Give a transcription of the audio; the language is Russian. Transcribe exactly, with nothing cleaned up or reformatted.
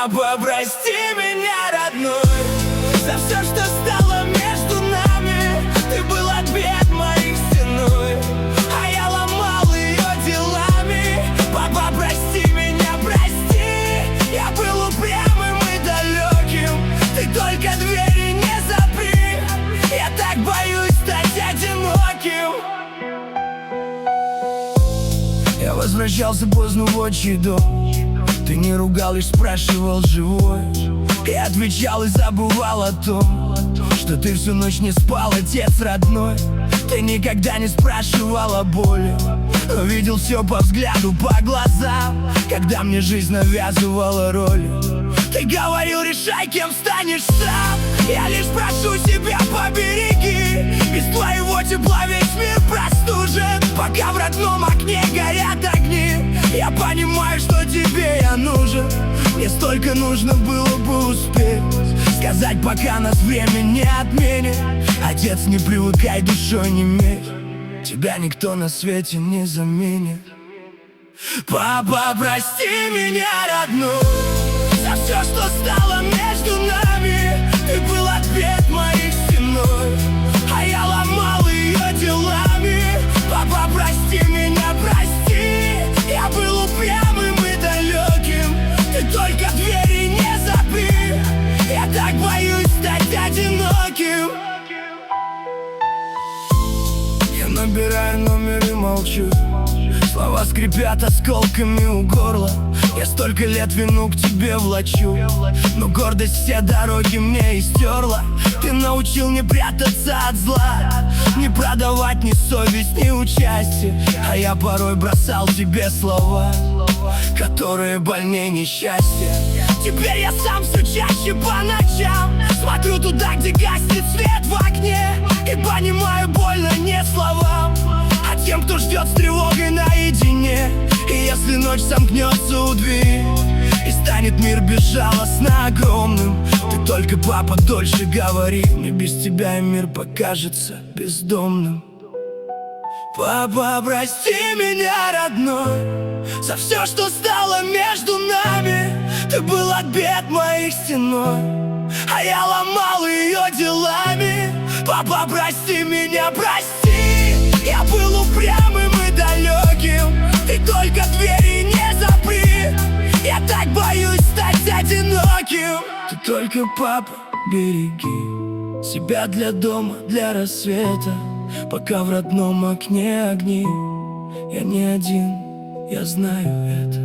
Папа, прости меня, родной, за все, что стало между нами. Ты был ответ моих стеной, а я ломал ее делами. Папа, прости меня, прости, я был упрямым и далеким. Ты только двери не запри, я так боюсь стать одиноким. Я возвращался поздно в отчий дом. Ты не ругал, лишь спрашивал, живой. Я отвечал и забывал о том, что ты всю ночь не спал, отец родной. Ты никогда не спрашивал о боли, но видел все по взгляду, по глазам, когда мне жизнь навязывала роли. Ты говорил, решай, кем станешь сам. Я лишь прошу себя, побереги. Без твоего тепла весь мир простужен. Пока в родном окне горят огни, я понимаю, что тебе я нужен. Мне столько нужно было бы успеть сказать, пока нас время не отменит. Отец, не привыкай душой не медь, тебя никто на свете не заменит. Папа, прости меня, родной, за все, что стало между нами. Ты был ответ моих стеной, а я ломал ее делами. Папа, прости меня, прости, я был упрямым и далеким. Ты только двери не запри, я так боюсь стать одиноким. Я набираю номер и молчу, слова скрипят осколками у горла. Я столько лет вину к тебе влачу, но гордость все дороги мне истерла. Ты научил не прятаться от зла, не продавать ни совесть, ни участие. А я порой бросал тебе слова, которые больнее несчастья. Теперь я сам все чаще по ночам смотрю туда, где гаснет свет в окне, и понимаю, больно не словам, а тем, кто ждет с тревогой наедине. И если ночь сомкнется у двери и станет мир безжалостно огромным, ты только, папа, дольше говори, мне без тебя и мир покажется бездомным. Папа, прости меня, родной, за все, что стало между нами. Ты был отбит моих стеной, а я ломал ее делами. Папа, прости меня, прости, я был упрямым и далеким. Ты только двери не запри, я так боюсь стать одиноким. Ты только, папа, береги себя для дома, для рассвета. Пока в родном окне огни, я не один, я знаю это.